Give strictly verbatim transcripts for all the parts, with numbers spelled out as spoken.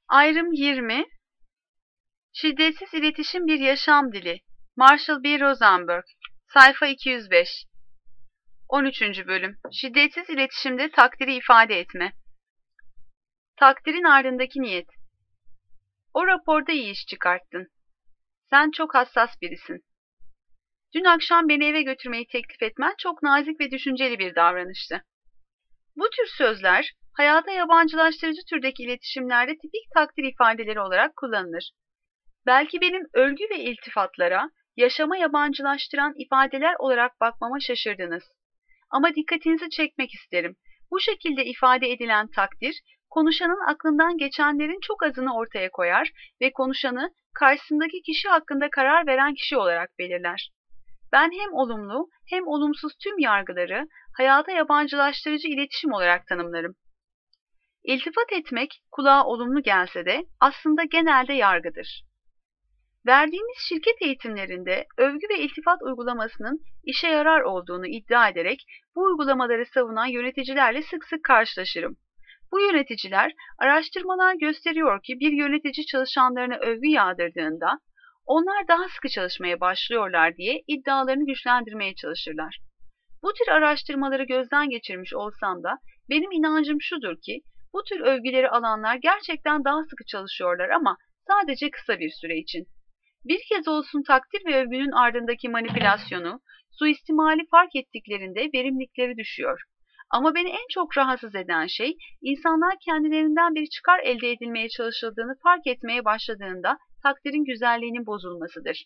Ayrım yirmi. Şiddetsiz iletişim bir yaşam dili. Marshall B. Rosenberg. Sayfa iki yüz beş. on üçüncü bölüm. Şiddetsiz iletişimde takdiri ifade etme. Takdirin ardındaki niyet. O raporda iyi iş çıkarttın. Sen çok hassas birisin. Dün akşam beni eve götürmeyi teklif etmen çok nazik ve düşünceli bir davranıştı. Bu tür sözler, hayata yabancılaştırıcı türdeki iletişimlerde tipik takdir ifadeleri olarak kullanılır. Belki benim övgü ve iltifatlara, yaşama yabancılaştıran ifadeler olarak bakmama şaşırdınız. Ama dikkatinizi çekmek isterim. Bu şekilde ifade edilen takdir, konuşanın aklından geçenlerin çok azını ortaya koyar ve konuşanı karşısındaki kişi hakkında karar veren kişi olarak belirler. Ben hem olumlu hem olumsuz tüm yargıları hayata yabancılaştırıcı iletişim olarak tanımlarım. İltifat etmek kulağa olumlu gelse de aslında genelde yargıdır. Verdiğimiz şirket eğitimlerinde övgü ve iltifat uygulamasının işe yarar olduğunu iddia ederek bu uygulamaları savunan yöneticilerle sık sık karşılaşırım. Bu yöneticiler araştırmalar gösteriyor ki bir yönetici çalışanlarına övgü yağdırdığında onlar daha sıkı çalışmaya başlıyorlar diye iddialarını güçlendirmeye çalışırlar. Bu tür araştırmaları gözden geçirmiş olsam da benim inancım şudur ki bu tür övgüleri alanlar gerçekten daha sıkı çalışıyorlar ama sadece kısa bir süre için. Bir kez olsun takdir ve övgünün ardındaki manipülasyonu, suistimali fark ettiklerinde verimlilikleri düşüyor. Ama beni en çok rahatsız eden şey, insanlar kendilerinden bir çıkar elde edilmeye çalışıldığını fark etmeye başladığında takdirin güzelliğinin bozulmasıdır.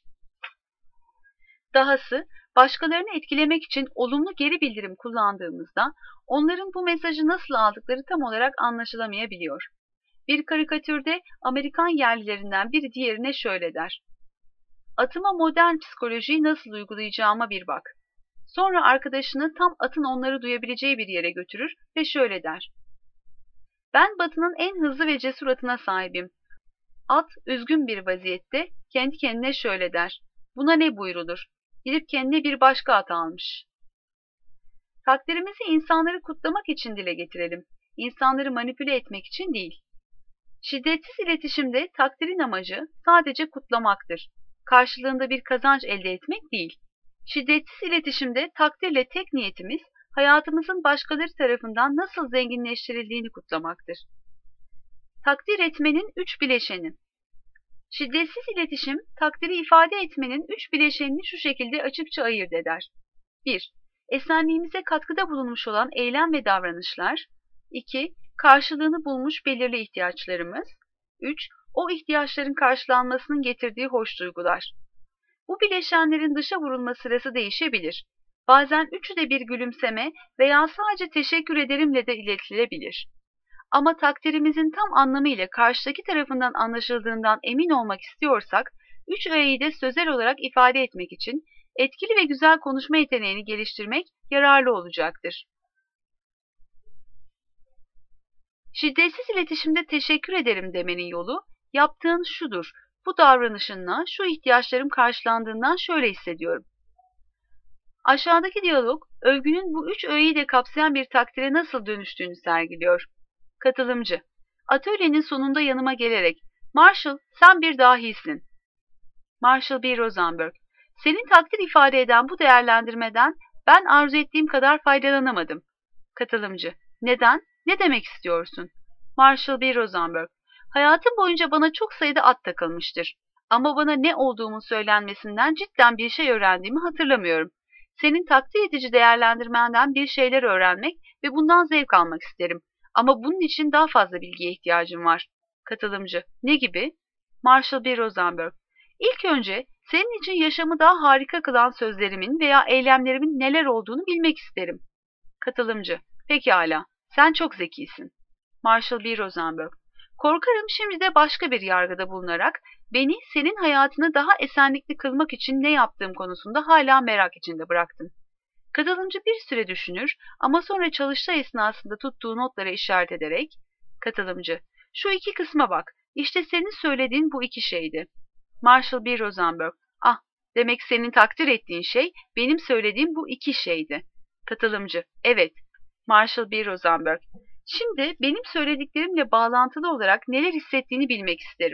Dahası, başkalarını etkilemek için olumlu geri bildirim kullandığımızda, onların bu mesajı nasıl aldıkları tam olarak anlaşılamayabiliyor. Bir karikatürde Amerikan yerlilerinden biri diğerine şöyle der: "Atıma modern psikolojiyi nasıl uygulayacağıma bir bak." Sonra arkadaşını tam atın onları duyabileceği bir yere götürür ve şöyle der: "Ben Batı'nın en hızlı ve cesur atına sahibim." At üzgün bir vaziyette kendi kendine şöyle der: "Buna ne buyrulur?" Gidip kendine bir başka at almış. Takdirimizi insanları kutlamak için dile getirelim. İnsanları manipüle etmek için değil. Şiddetsiz iletişimde takdirin amacı sadece kutlamaktır. Karşılığında bir kazanç elde etmek değil. Şiddetsiz iletişimde takdirle tek niyetimiz hayatımızın başkaları tarafından nasıl zenginleştirildiğini kutlamaktır. Takdir etmenin üç bileşeni. Şiddetsiz iletişim, takdiri ifade etmenin üç bileşenini şu şekilde açıkça ayırt eder. bir Esenliğimize katkıda bulunmuş olan eylem ve davranışlar. iki Karşılığını bulmuş belirli ihtiyaçlarımız. üç O ihtiyaçların karşılanmasının getirdiği hoş duygular. Bu bileşenlerin dışa vurulma sırası değişebilir. Bazen üçü de bir gülümseme veya sadece teşekkür ederimle de iletilebilir. Ama takdirimizin tam anlamıyla karşıdaki tarafından anlaşıldığından emin olmak istiyorsak, üç öğeyi de sözel olarak ifade etmek için etkili ve güzel konuşma yeteneğini geliştirmek yararlı olacaktır. Şiddetsiz iletişimde teşekkür ederim demenin yolu, yaptığın şudur: bu davranışınla şu ihtiyaçlarım karşılandığından şöyle hissediyorum. Aşağıdaki diyalog, övgünün bu üç öğeyi de kapsayan bir takdire nasıl dönüştüğünü sergiliyor. Katılımcı: Atölyenin sonunda yanıma gelerek, "Marshall, sen bir dahisin." Marshall B. Rosenberg: Senin takdir ifade eden bu değerlendirmeden ben arzu ettiğim kadar faydalanamadım. Katılımcı: Neden? Ne demek istiyorsun? Marshall B. Rosenberg: Hayatım boyunca bana çok sayıda at takılmıştır. Ama bana ne olduğumun söylenmesinden cidden bir şey öğrendiğimi hatırlamıyorum. Senin takdir edici değerlendirmenden bir şeyler öğrenmek ve bundan zevk almak isterim. Ama bunun için daha fazla bilgiye ihtiyacım var. Katılımcı: Ne gibi? Marshall B. Rosenberg: İlk önce senin için yaşamı daha harika kılan sözlerimin veya eylemlerimin neler olduğunu bilmek isterim. Katılımcı: Pekala, sen çok zekisin. Marshall B. Rosenberg: Korkarım şimdi de başka bir yargıda bulunarak beni senin hayatını daha esenlikli kılmak için ne yaptığım konusunda hala merak içinde bıraktın. Katılımcı bir süre düşünür ama sonra çalıştay esnasında tuttuğu notlara işaret ederek, katılımcı: Şu iki kısma bak, işte senin söylediğin bu iki şeydi. Marshall B. Rosenberg: Ah, demek senin takdir ettiğin şey benim söylediğim bu iki şeydi. Katılımcı: Evet. Marshall B. Rosenberg: Şimdi benim söylediklerimle bağlantılı olarak neler hissettiğini bilmek isterim.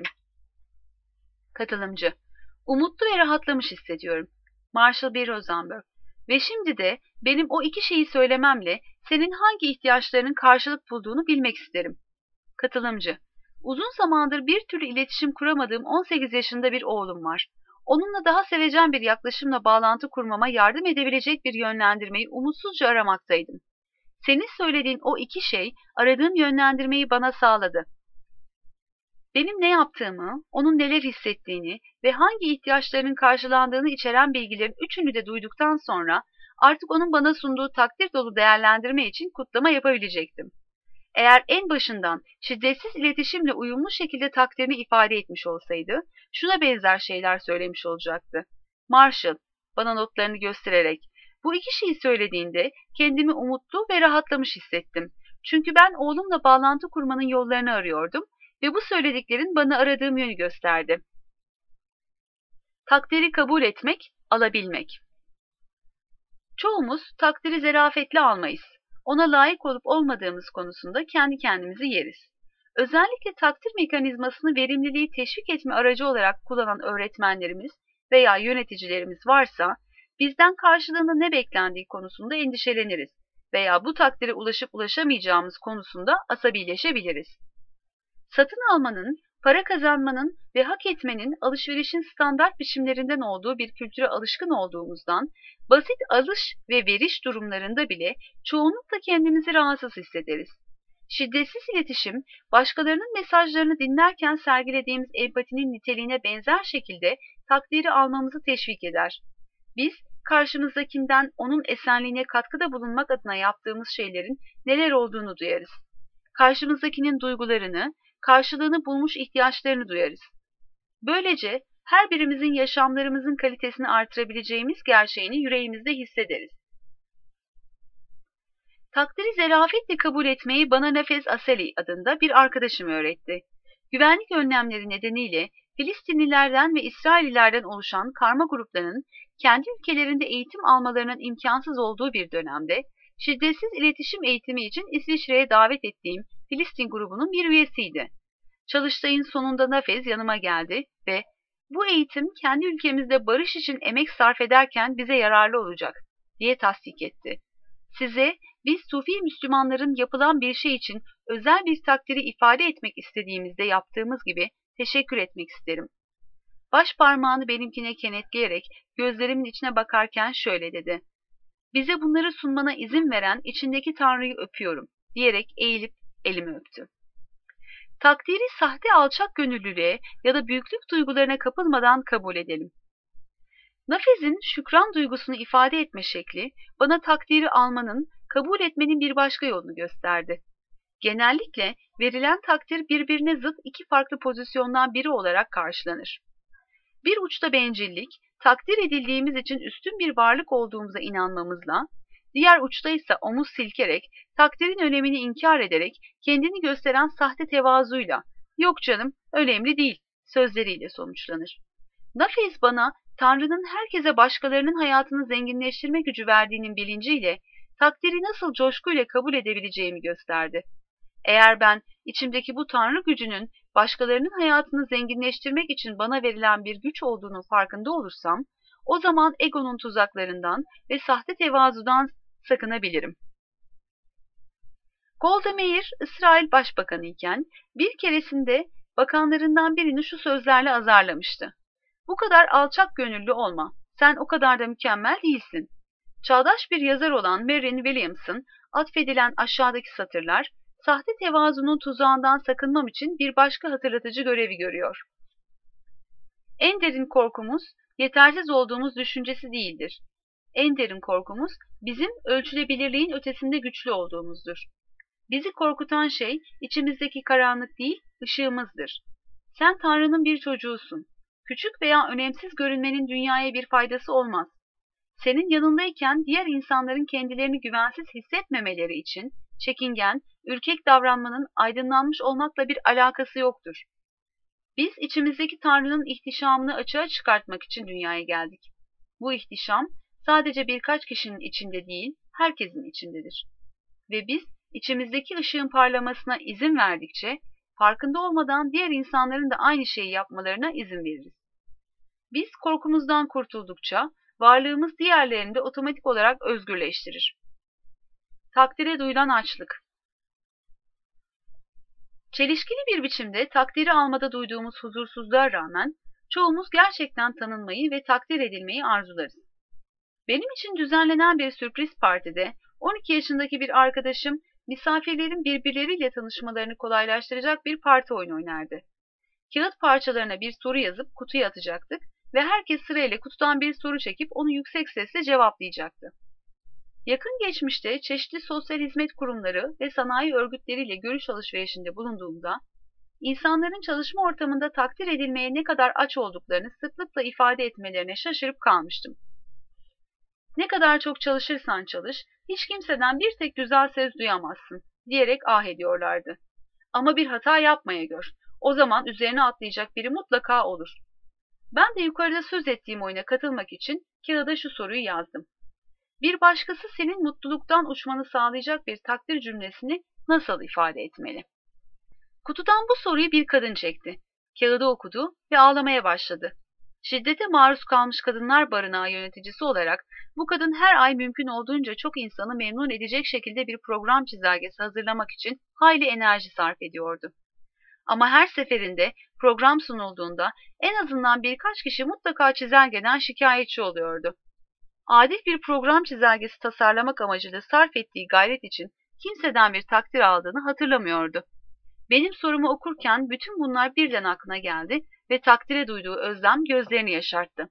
Katılımcı: Umutlu ve rahatlamış hissediyorum. Marshall B. Rosenberg: Ve şimdi de benim o iki şeyi söylememle senin hangi ihtiyaçlarının karşılık bulduğunu bilmek isterim. Katılımcı: Uzun zamandır bir türlü iletişim kuramadığım on sekiz yaşında bir oğlum var. Onunla daha sevecen bir yaklaşımla bağlantı kurmama yardım edebilecek bir yönlendirmeyi umutsuzca aramaktaydım. Senin söylediğin o iki şey aradığım yönlendirmeyi bana sağladı. Benim ne yaptığımı, onun neler hissettiğini ve hangi ihtiyaçlarının karşılandığını içeren bilgilerin üçünü de duyduktan sonra artık onun bana sunduğu takdir dolu değerlendirme için kutlama yapabilecektim. Eğer en başından şiddetsiz iletişimle uyumlu şekilde takdirini ifade etmiş olsaydı, şuna benzer şeyler söylemiş olacaktı. Marshall, bana notlarını göstererek, bu iki şeyi söylediğinde kendimi umutlu ve rahatlamış hissettim. Çünkü ben oğlumla bağlantı kurmanın yollarını arıyordum ve bu söylediklerin bana aradığım yönü gösterdi. Takdiri kabul etmek, alabilmek. Çoğumuz takdiri zarafetle almayız. Ona layık olup olmadığımız konusunda kendi kendimizi yeriz. Özellikle takdir mekanizmasını verimliliği teşvik etme aracı olarak kullanan öğretmenlerimiz veya yöneticilerimiz varsa, bizden karşılığında ne beklendiği konusunda endişeleniriz veya bu takdire ulaşıp ulaşamayacağımız konusunda asabileşebiliriz. Satın almanın, para kazanmanın ve hak etmenin alışverişin standart biçimlerinden olduğu bir kültüre alışkın olduğumuzdan, basit alış ve veriş durumlarında bile çoğunlukla kendimizi rahatsız hissederiz. Şiddetsiz iletişim, başkalarının mesajlarını dinlerken sergilediğimiz empatinin niteliğine benzer şekilde takdiri almamızı teşvik eder. Biz, karşımızdakinden onun esenliğine katkıda bulunmak adına yaptığımız şeylerin neler olduğunu duyarız. Karşımızdakinin duygularını, karşılığını bulmuş ihtiyaçlarını duyarız. Böylece her birimizin yaşamlarımızın kalitesini artırabileceğimiz gerçeğini yüreğimizde hissederiz. Takdiri zarafetle kabul etmeyi bana Nefes Aseli adında bir arkadaşım öğretti. Güvenlik önlemleri nedeniyle Filistinlilerden ve İsraillilerden oluşan karma gruplarının kendi ülkelerinde eğitim almalarının imkansız olduğu bir dönemde, şiddetsiz iletişim eğitimi için İsviçre'ye davet ettiğim Filistin grubunun bir üyesiydi. Çalıştayın sonunda Nafez yanıma geldi ve "Bu eğitim kendi ülkemizde barış için emek sarf ederken bize yararlı olacak" diye tasdik etti. Size biz Sufi Müslümanların yapılan bir şey için özel bir takdiri ifade etmek istediğimizde yaptığımız gibi teşekkür etmek isterim. Baş parmağını benimkine kenetleyerek gözlerimin içine bakarken şöyle dedi: "Bize bunları sunmana izin veren içindeki Tanrı'yı öpüyorum" diyerek eğilip elimi öptü. Takdiri sahte alçak gönüllülüğe ya da büyüklük duygularına kapılmadan kabul edelim. Nafez'in şükran duygusunu ifade etme şekli bana takdiri almanın, kabul etmenin bir başka yolunu gösterdi. Genellikle verilen takdir birbirine zıt iki farklı pozisyondan biri olarak karşılanır. Bir uçta bencillik, takdir edildiğimiz için üstün bir varlık olduğumuza inanmamızla, diğer uçta ise omuz silkerek, takdirin önemini inkar ederek, kendini gösteren sahte tevazuyla, "Yok canım, önemli değil" sözleriyle sonuçlanır. Nafez bana, Tanrı'nın herkese başkalarının hayatını zenginleştirme gücü verdiğinin bilinciyle, takdiri nasıl coşkuyla kabul edebileceğimi gösterdi. Eğer ben, içimdeki bu Tanrı gücünün, başkalarının hayatını zenginleştirmek için bana verilen bir güç olduğunun farkında olursam, o zaman egonun tuzaklarından ve sahte tevazudan sakınabilirim. Golda Meir, İsrail Başbakanı iken bir keresinde bakanlarından birini şu sözlerle azarlamıştı: "Bu kadar alçak gönüllü olma, sen o kadar da mükemmel değilsin." Çağdaş bir yazar olan Marianne Williamson atfedilen aşağıdaki satırlar, sahte tevazunun tuzağından sakınmam için bir başka hatırlatıcı görevi görüyor. En derin korkumuz, yetersiz olduğumuz düşüncesi değildir. En derin korkumuz, bizim ölçülebilirliğin ötesinde güçlü olduğumuzdur. Bizi korkutan şey, içimizdeki karanlık değil, ışığımızdır. Sen Tanrı'nın bir çocuğusun. Küçük veya önemsiz görünmenin dünyaya bir faydası olmaz. Senin yanındayken diğer insanların kendilerini güvensiz hissetmemeleri için çekingen, ürkek davranmanın aydınlanmış olmakla bir alakası yoktur. Biz içimizdeki Tanrı'nın ihtişamını açığa çıkartmak için dünyaya geldik. Bu ihtişam sadece birkaç kişinin içinde değil, herkesin içindedir. Ve biz İçimizdeki ışığın parlamasına izin verdikçe, farkında olmadan diğer insanların da aynı şeyi yapmalarına izin veririz. Biz korkumuzdan kurtuldukça, varlığımız diğerlerini de otomatik olarak özgürleştirir. Takdire duyulan açlık. Çelişkili bir biçimde takdiri almada duyduğumuz huzursuzluğa rağmen, çoğumuz gerçekten tanınmayı ve takdir edilmeyi arzularız. Benim için düzenlenen bir sürpriz partide, on iki yaşındaki bir arkadaşım, misafirlerin birbirleriyle tanışmalarını kolaylaştıracak bir parti oyunu oynardı. Kağıt parçalarına bir soru yazıp kutuya atacaktık ve herkes sırayla kutudan bir soru çekip onu yüksek sesle cevaplayacaktı. Yakın geçmişte çeşitli sosyal hizmet kurumları ve sanayi örgütleriyle görüş alışverişinde bulunduğumda, insanların çalışma ortamında takdir edilmeye ne kadar aç olduklarını sıklıkla ifade etmelerine şaşırıp kalmıştım. Ne kadar çok çalışırsan çalış, hiç kimseden bir tek güzel söz duyamazsın, diyerek ah ediyorlardı. Ama bir hata yapmaya gör, o zaman üzerine atlayacak biri mutlaka olur. Ben de yukarıda söz ettiğim oyuna katılmak için kağıda şu soruyu yazdım. Bir başkası senin mutluluktan uçmanı sağlayacak bir takdir cümlesini nasıl ifade etmeli? Kutudan bu soruyu bir kadın çekti. Kağıdı okudu ve ağlamaya başladı. Şiddete maruz kalmış kadınlar barınağı yöneticisi olarak bu kadın her ay mümkün olduğunca çok insanı memnun edecek şekilde bir program çizelgesi hazırlamak için hayli enerji sarf ediyordu. Ama her seferinde program sunulduğunda en azından birkaç kişi mutlaka çizelgeden şikayetçi oluyordu. Adil bir program çizelgesi tasarlamak amacıyla sarf ettiği gayret için kimseden bir takdir aldığını hatırlamıyordu. Benim sorumu okurken bütün bunlar birden aklına geldi ve takdire duyduğu özlem gözlerini yaşarttı.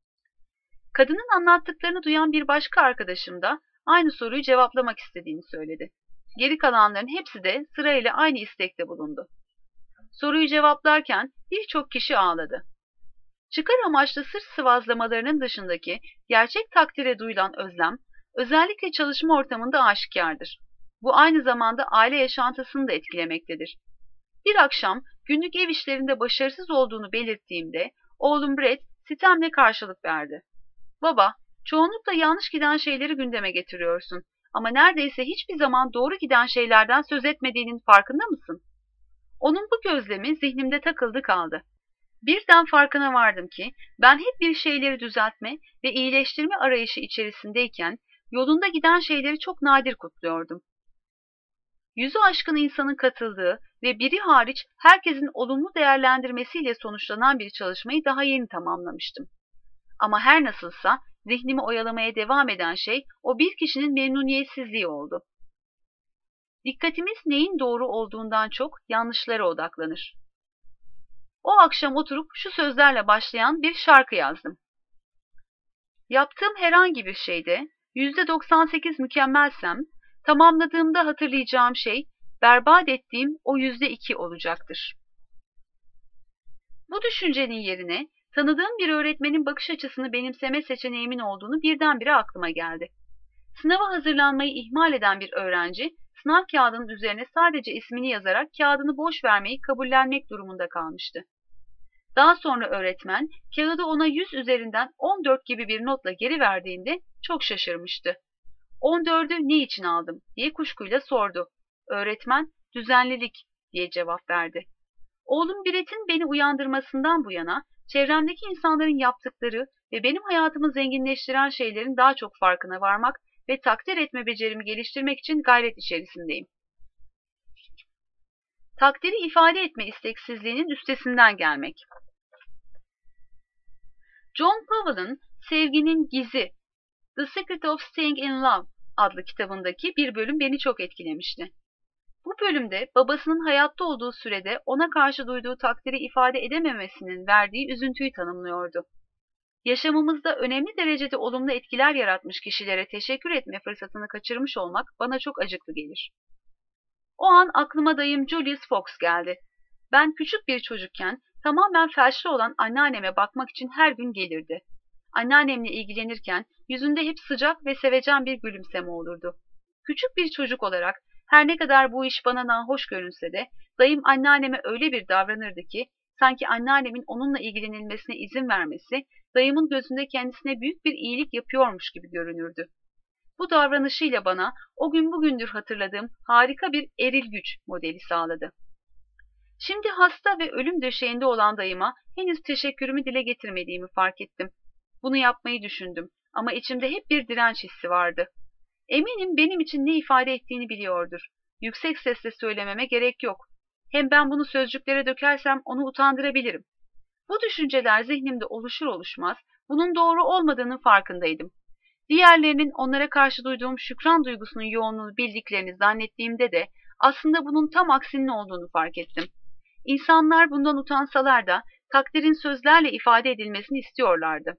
Kadının anlattıklarını duyan bir başka arkadaşım da aynı soruyu cevaplamak istediğini söyledi. Geri kalanların hepsi de sırayla aynı istekte bulundu. Soruyu cevaplarken birçok kişi ağladı. Çıkar amaçlı sırf sıvazlamalarının dışındaki gerçek takdire duyulan özlem, özellikle çalışma ortamında aşikardır. Bu aynı zamanda aile yaşantısını da etkilemektedir. Bir akşam günlük ev işlerinde başarısız olduğunu belirttiğimde oğlum Brett sitemle karşılık verdi. Baba, çoğunlukla yanlış giden şeyleri gündeme getiriyorsun ama neredeyse hiçbir zaman doğru giden şeylerden söz etmediğinin farkında mısın? Onun bu gözlemi zihnimde takıldı kaldı. Birden farkına vardım ki ben hep bir şeyleri düzeltme ve iyileştirme arayışı içerisindeyken yolunda giden şeyleri çok nadir kutluyordum. Yüzü aşkın insanın katıldığı ve biri hariç herkesin olumlu değerlendirmesiyle sonuçlanan bir çalışmayı daha yeni tamamlamıştım. Ama her nasılsa zihnimi oyalamaya devam eden şey o bir kişinin memnuniyetsizliği oldu. Dikkatimiz neyin doğru olduğundan çok yanlışlara odaklanır. O akşam oturup şu sözlerle başlayan bir şarkı yazdım. Yaptığım herhangi bir şeyde yüzde doksan sekiz mükemmelsem, tamamladığımda hatırlayacağım şey, berbat ettiğim o yüzde iki olacaktır. Bu düşüncenin yerine, tanıdığım bir öğretmenin bakış açısını benimseme seçeneğimin olduğunu birdenbire aklıma geldi. Sınava hazırlanmayı ihmal eden bir öğrenci, sınav kağıdının üzerine sadece ismini yazarak kağıdını boş vermeyi kabullenmek durumunda kalmıştı. Daha sonra öğretmen, kağıdı ona yüz üzerinden on dört gibi bir notla geri verdiğinde çok şaşırmıştı. on dördü ne için aldım diye kuşkuyla sordu. Öğretmen, düzenlilik diye cevap verdi. Oğlum Brett'in beni uyandırmasından bu yana, çevremdeki insanların yaptıkları ve benim hayatımı zenginleştiren şeylerin daha çok farkına varmak ve takdir etme becerimi geliştirmek için gayret içerisindeyim. Takdiri ifade etme isteksizliğinin üstesinden gelmek. John Powell'ın Sevginin Gizi, The Secret of Staying in Love adlı kitabındaki bir bölüm beni çok etkilemişti. Bu bölümde babasının hayatta olduğu sürede ona karşı duyduğu takdiri ifade edememesinin verdiği üzüntüyü tanımlıyordu. Yaşamımızda önemli derecede olumlu etkiler yaratmış kişilere teşekkür etme fırsatını kaçırmış olmak bana çok acıklı gelir. O an aklıma dayım Julius Fox geldi. Ben küçük bir çocukken tamamen felçli olan anneanneme bakmak için her gün gelirdi. Anneannemle ilgilenirken yüzünde hep sıcak ve sevecen bir gülümseme olurdu. Küçük bir çocuk olarak her ne kadar bu iş bana nahoş görünse de dayım anneanneme öyle bir davranırdı ki sanki anneannemin onunla ilgilenilmesine izin vermesi dayımın gözünde kendisine büyük bir iyilik yapıyormuş gibi görünürdü. Bu davranışıyla bana o gün bugündür hatırladığım harika bir eril güç modeli sağladı. Şimdi hasta ve ölüm döşeğinde olan dayıma henüz teşekkürümü dile getirmediğimi fark ettim. Bunu yapmayı düşündüm ama içimde hep bir direnç hissi vardı. Eminim benim için ne ifade ettiğini biliyordur. Yüksek sesle söylememe gerek yok. Hem ben bunu sözcüklere dökersem onu utandırabilirim. Bu düşünceler zihnimde oluşur oluşmaz bunun doğru olmadığının farkındaydım. Diğerlerinin onlara karşı duyduğum şükran duygusunun yoğunluğunu bildiklerini zannettiğimde de aslında bunun tam aksinin olduğunu fark ettim. İnsanlar bundan utansalar da takdirin sözlerle ifade edilmesini istiyorlardı.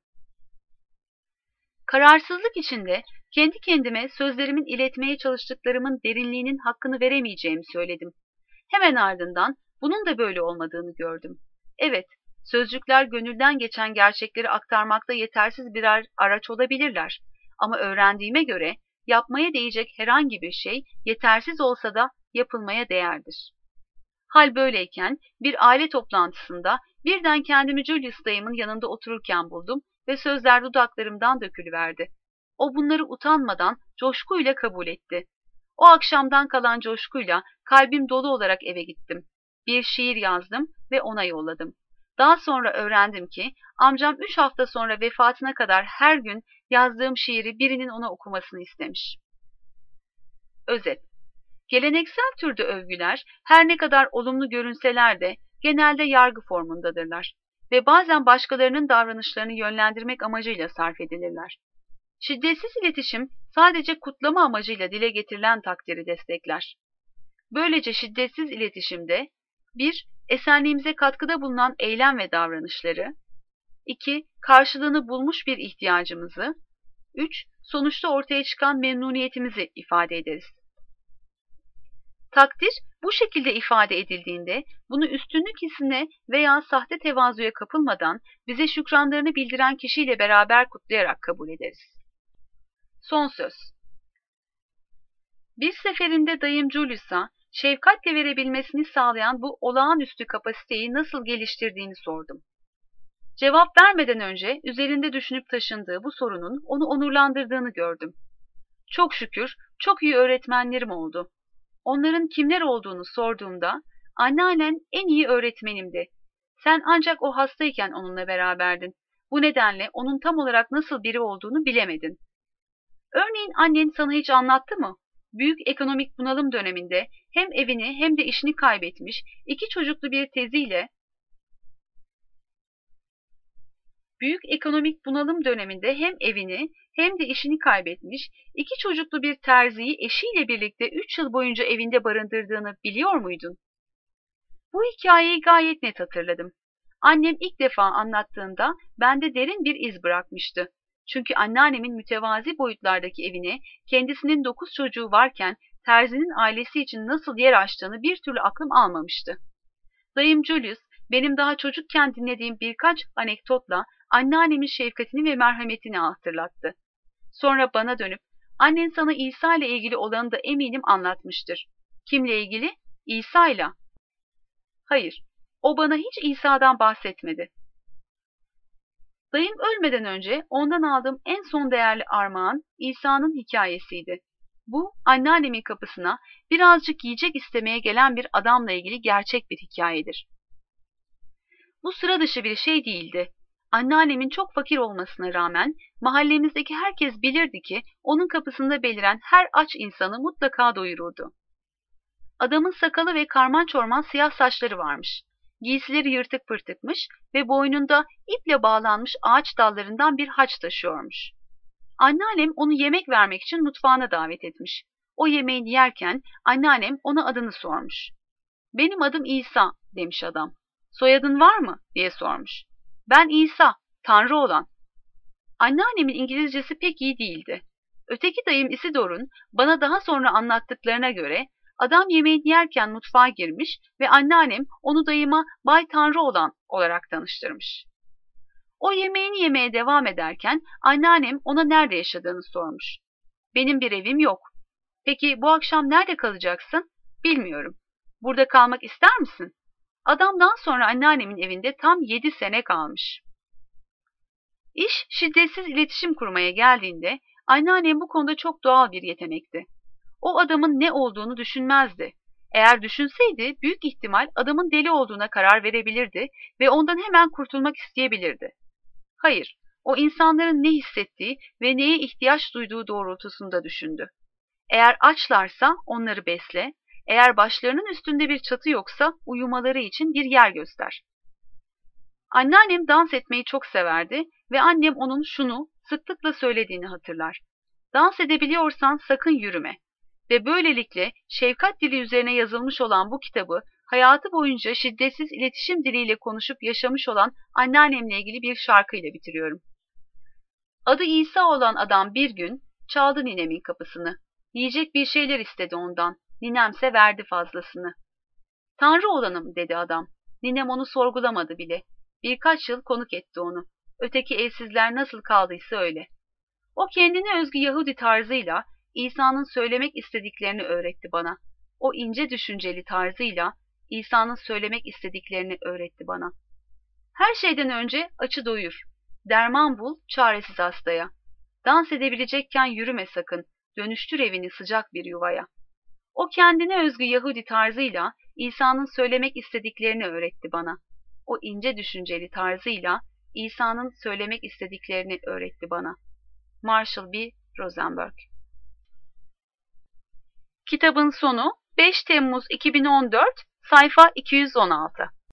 Kararsızlık içinde kendi kendime sözlerimin iletmeye çalıştıklarımın derinliğinin hakkını veremeyeceğimi söyledim. Hemen ardından bunun da böyle olmadığını gördüm. Evet, sözcükler gönülden geçen gerçekleri aktarmakta yetersiz birer araç olabilirler. Ama öğrendiğime göre yapmaya değecek herhangi bir şey yetersiz olsa da yapılmaya değerdir. Hal böyleyken bir aile toplantısında birden kendimi Julius dayımın yanında otururken buldum ve sözler dudaklarımdan dökülüverdi. O bunları utanmadan coşkuyla kabul etti. O akşamdan kalan coşkuyla kalbim dolu olarak eve gittim. Bir şiir yazdım ve ona yolladım. Daha sonra öğrendim ki amcam üç hafta sonra vefatına kadar her gün yazdığım şiiri birinin ona okumasını istemiş. Özet. Geleneksel türde övgüler her ne kadar olumlu görünseler de genelde yargı formundadırlar ve bazen başkalarının davranışlarını yönlendirmek amacıyla sarf edilirler. Şiddetsiz iletişim sadece kutlama amacıyla dile getirilen takdiri destekler. Böylece şiddetsiz iletişimde bir Esenliğimize katkıda bulunan eylem ve davranışları, iki Karşılığını bulmuş bir ihtiyacımızı, üç Sonuçta ortaya çıkan memnuniyetimizi ifade ederiz. Takdir bu şekilde ifade edildiğinde bunu üstünlük hissine veya sahte tevazuya kapılmadan bize şükranlarını bildiren kişiyle beraber kutlayarak kabul ederiz. Son söz. Bir seferinde dayım Julius'a şefkatle verebilmesini sağlayan bu olağanüstü kapasiteyi nasıl geliştirdiğini sordum. Cevap vermeden önce üzerinde düşünüp taşındığı bu sorunun onu onurlandırdığını gördüm. Çok şükür çok iyi öğretmenlerim oldu. Onların kimler olduğunu sorduğumda anneannen en iyi öğretmenimdi. Sen ancak o hastayken onunla beraberdin. Bu nedenle onun tam olarak nasıl biri olduğunu bilemedin. Örneğin annen sana hiç anlattı mı? Büyük ekonomik bunalım döneminde hem evini hem de işini kaybetmiş, iki çocuklu bir teziyle Büyük ekonomik bunalım döneminde hem evini hem de işini kaybetmiş, iki çocuklu bir terziyi eşiyle birlikte üç yıl boyunca evinde barındırdığını biliyor muydun? Bu hikayeyi gayet net hatırladım. Annem ilk defa anlattığında bende derin bir iz bırakmıştı. Çünkü anneannemin mütevazi boyutlardaki evine kendisinin dokuz çocuğu varken terzinin ailesi için nasıl yer açtığını bir türlü aklım almamıştı. Dayım Julius, benim daha çocukken dinlediğim birkaç anekdotla anneannemin şefkatini ve merhametini hatırlattı. Sonra bana dönüp, annen sana İsa ile ilgili olanı da eminim anlatmıştır. Kimle ilgili? İsa ile. Hayır, o bana hiç İsa'dan bahsetmedi. Dayım ölmeden önce ondan aldığım en son değerli armağan İsa'nın hikayesiydi. Bu, anneannemin kapısına birazcık yiyecek istemeye gelen bir adamla ilgili gerçek bir hikayedir. Bu sıra dışı bir şey değildi. Anneannemin çok fakir olmasına rağmen mahallemizdeki herkes bilirdi ki onun kapısında beliren her aç insanı mutlaka doyururdu. Adamın sakalı ve karman çorman siyah saçları varmış. Giysileri yırtık pırtıkmış ve boynunda iple bağlanmış ağaç dallarından bir haç taşıyormuş. Anneannem onu yemek vermek için mutfağına davet etmiş. O yemeğini yerken anneannem ona adını sormuş. "Benim adım İsa," demiş adam. "Soyadın var mı?" diye sormuş. "Ben İsa, Tanrı olan." Anneannemin İngilizcesi pek iyi değildi. Öteki dayım Isidor'un bana daha sonra anlattıklarına göre adam yemeğini yerken mutfağa girmiş ve anneannem onu dayıma Bay Tanrı olan olarak tanıştırmış. O yemeğini yemeye devam ederken anneannem ona nerede yaşadığını sormuş. "Benim bir evim yok." "Peki bu akşam nerede kalacaksın?" "Bilmiyorum." "Burada kalmak ister misin?" Adamdan sonra anneannemin evinde tam yedi sene kalmış. İş şiddetsiz iletişim kurmaya geldiğinde Anneannem bu konuda çok doğal bir yetenekti. O adamın ne olduğunu düşünmezdi. Eğer düşünseydi büyük ihtimal adamın deli olduğuna karar verebilirdi ve ondan hemen kurtulmak isteyebilirdi. Hayır, o insanların ne hissettiği ve neye ihtiyaç duyduğu doğrultusunda düşündü. Eğer açlarsa onları besle, eğer başlarının üstünde bir çatı yoksa uyumaları için bir yer göster. Anneannem dans etmeyi çok severdi ve annem onun şunu sıklıkla söylediğini hatırlar. Dans edebiliyorsan sakın yürüme. Ve böylelikle şefkat dili üzerine yazılmış olan bu kitabı hayatı boyunca şiddetsiz iletişim diliyle konuşup yaşamış olan anneannemle ilgili bir şarkıyla bitiriyorum. Adı İsa olan adam bir gün çaldı ninemin kapısını. Yiyecek bir şeyler istedi ondan. Ninemse verdi fazlasını. Tanrı olanım dedi adam. Ninem onu sorgulamadı bile. Birkaç yıl konuk etti onu. Öteki evsizler nasıl kaldıysa öyle. O kendine özgü Yahudi tarzıyla İsa'nın söylemek istediklerini öğretti bana. O ince düşünceli tarzıyla İsa'nın söylemek istediklerini öğretti bana. Her şeyden önce açı doyur. Derman bul çaresiz hastaya. Dans edebilecekken yürüme sakın. Dönüştür evini sıcak bir yuvaya. O kendine özgü Yahudi tarzıyla İsa'nın söylemek istediklerini öğretti bana. O ince düşünceli tarzıyla İsa'nın söylemek istediklerini öğretti bana. Marshall B. Rosenberg. Kitabın sonu beş Temmuz iki bin on dört, sayfa iki yüz on altı.